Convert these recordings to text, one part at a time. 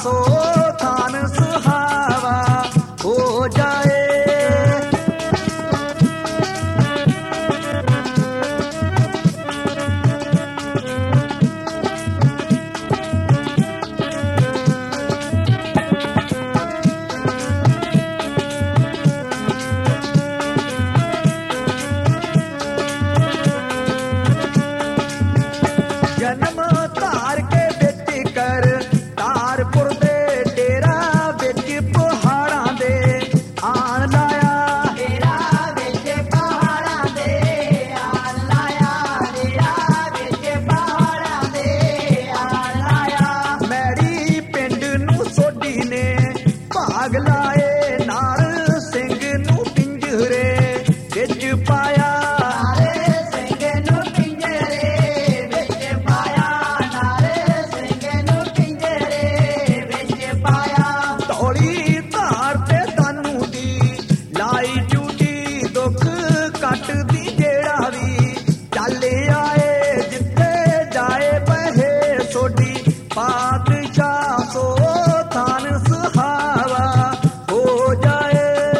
सो थान सुहावा हो जाए। जन्म तार के बिच कर तारपुर दे डेरा बिच पहाड़ां दे आन लाया। डेरा विच पहाड़ां दे आन लाया, डेरा विच पहाड़ां दे आन लाया। मैड़ी पिंड नूं सोडी ने भाग लाए, नार सिंह नूं पिंजरे विच पाया। नारे सिंह नूं पिंजरे विच पाया, नारे सिंह नूं पिंजरे विच पाया। धौली धार ते तानू दी लाई ड्यूटी, दुख कटदी जेड़ा भी चल आए। जिथे जाए बहे सोडी पातशाह सो थान सुहावा हो जाए।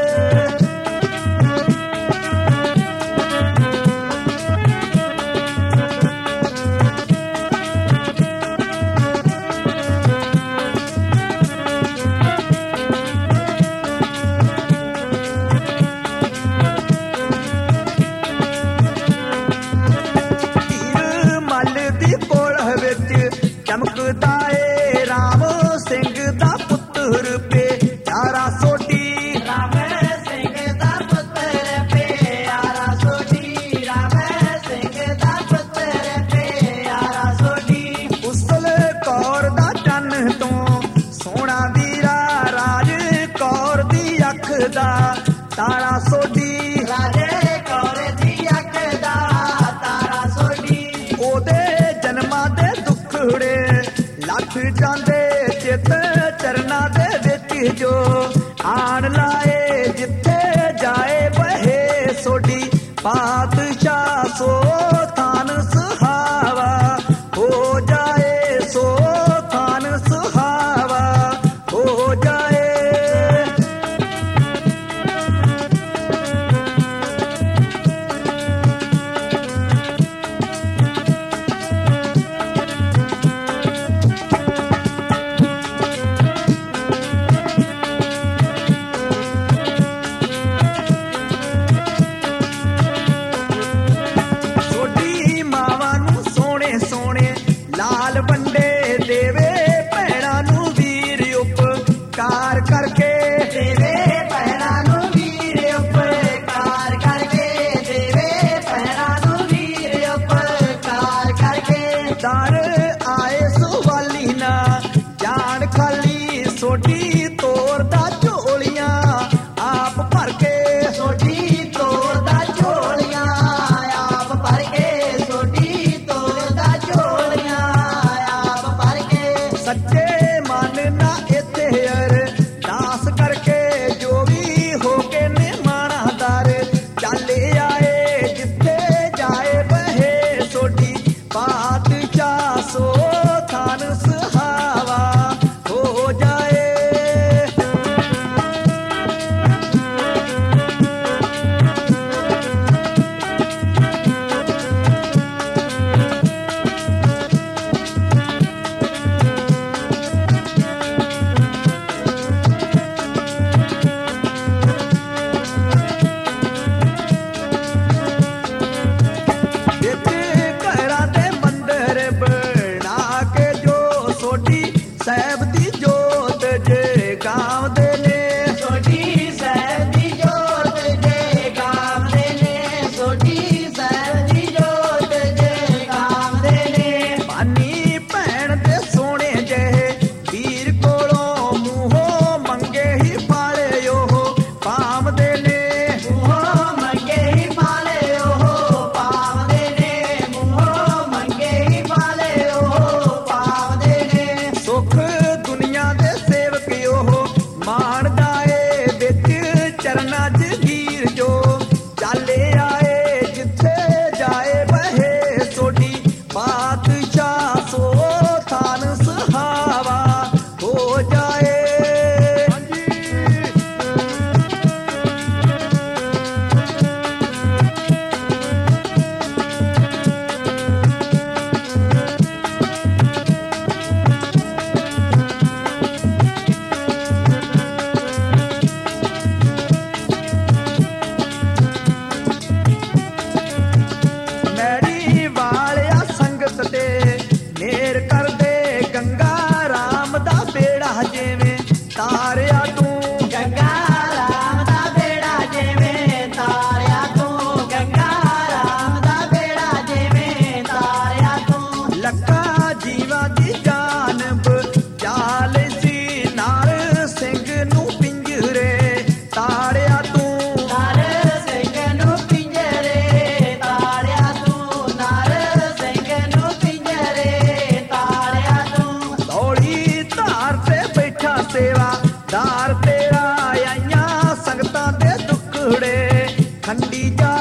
ਧੀਰ ਮੱਲ ਦੀ ਕੋਲ ਵਿੱਚ ਚਮਕਦਾ ਏ ਰਾਮ ਸਿੰਘ ਦਾ ਪੁੱਤਰ ਪਿਆਰਾ ਸੋਢੀ। राम सिंह दा पुत्र प्यारा सोढी, राम सिंह दा पुत्र प्यारा सोढी। ਉਸਲ ਕੌਰ ਦਾ ਚੰਨ ਤੋਂ ਸੋਹਣਾ ਵੀਰਾ, ਰਾਜ ਕੌਰ ਦੀ ਅੱਖ ਦਾ ਤਾਰਾ ਸੋਢੀ। राजे कौर दी अख दा तारा सोढी। ਉਹਦੇ ਜਨਮਾਂ ਦੇ ਦੁੱਖੜੇ ਲੱਥ ਜਾਂਦੇ, ਚਿੱਤ ਚਰਨਾਂ ਦੇ ਵਿੱਚ ਜੋ ਆਣ ਲਾਏ। ਜਿੱਥੇ ਜਾਏ ਬਹੇ ਸੋਢੀ ਪਾਤਸ਼ਾਹ ਸੋ ਥਾਨ ਸੁਹਾਵਾ ਹੋ ਜਾਏ, ਸੋ ਥਾਨ ਸੁਹਾਵਾ ਹੋ ਜਾਏ। ਸੋਢੀ ਮਾਵਾਂ ਨੂੰ ਸੋਹਣੇ ਸੋਹਣੇ ਲਾਲ ਵੰਡੇ ਦੇਵੇ, ਭੈਣਾਂ ਨੂੰ ਵੀਰ ਉਪਕਾਰ ਕਰਕੇ। देवे भैणा नूं वीर उपकार करके, देवे भैणा नूं वीर उपकार करके। ਦਰ ਆਏ ਸੁਵਾਲੀ ਨਾ ਜਾਣ ਖਾਲੀ, ਸੋਢੀ ਤੋਰਦਾ ਝੋਲੀਆਂ ਆਪ ਭਰ ਕੇ। सोढी तोड़दा झोलियां आप भर के, सोढी तोड़दा झोलियां आप भर के। ਸੱਚੇ ਮਨ ਨਾ ਇੱਥੇ ਅਰਦਾਸ ਕਰਕੇ, ਜੋ ਵੀ ਹੋ ਕੇ ਨਿਮਾਣਾਦਾਰ ਚੱਲ ਆਏ। ਜਿੱਥੇ ਜਾਏ ਬਹੇ ਸੋਢੀ ਪਾਤਸ਼ਾਹ ਸੋ ਥਾਨ ਸੁਹਾਵਾ ਹੋ ਜਾਏ। ਖੰਡੀ ਜਾ